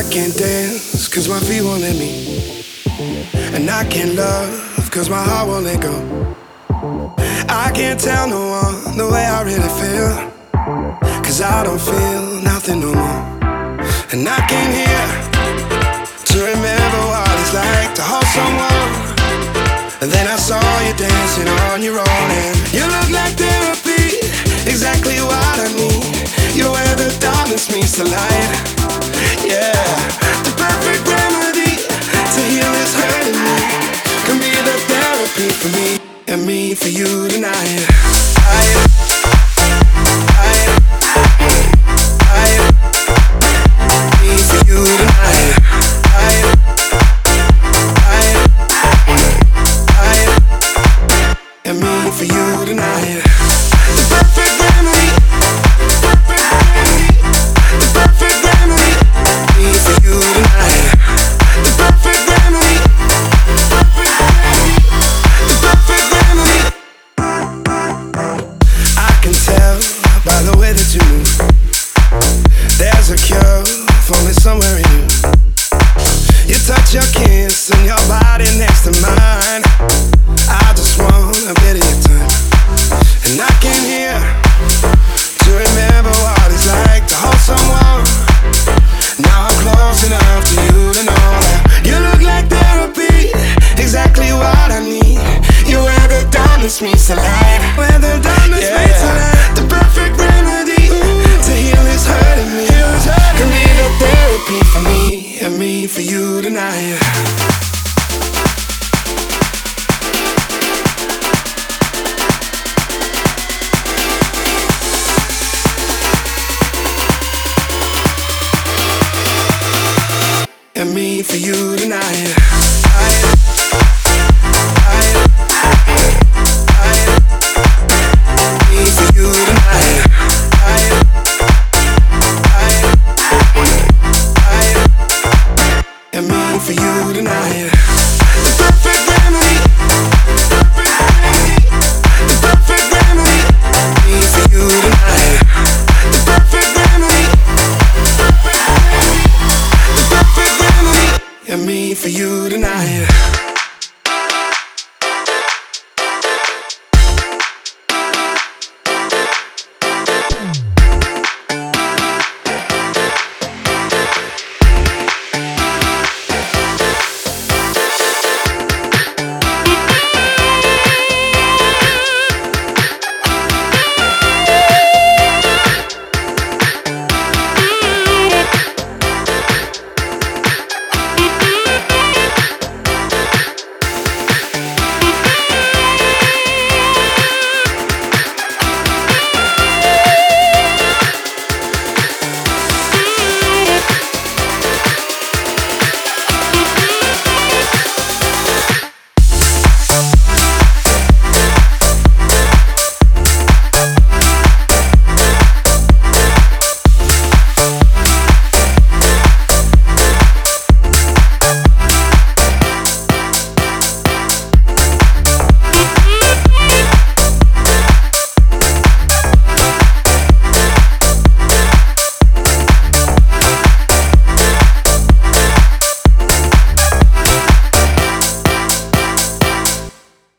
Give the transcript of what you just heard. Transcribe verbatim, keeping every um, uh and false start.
I can't dance cause my feet won't let me, and I can't love cause my heart won't let go. I can't tell no one the way I really feel, cause I don't feel nothing no more. And I came here to remember what it's like to hold someone, and then I saw you dancing on your own, and you look like therapy, exactly what I need. You're where the darkness meets the light. Yeah, the perfect remedy to heal this hurting me. Can be the therapy for me and me for you tonight. I, I, I, me for you tonight. I, I, I, and me for you tonight. The perfect remedy, perfect remedy, the perfect remedy, me for you tonight. The perfect remedy, perfect remedy, the perfect remedy. I can tell by the way that you move, there's a cure for me somewhere in you. You touch your kiss and your body next to mine. I just want a bit of your time, and I came here to remember what it's like to hold someone. Now I'm close enough to you to know that you look like therapy, exactly what I need. You're where the darkness meets the light, where the darkness yeah, meets the light. The perfect remedy to heal is hurting me. Can be the therapy for me and me for you tonight. And me for you tonight. I, I, I, me for you tonight. I, I, I, and me for you tonight. The perfect remedy, perfect remedy, the perfect remedy, me for you tonight. The perfect remedy, perfect remedy, the perfect remedy, and me for you tonight.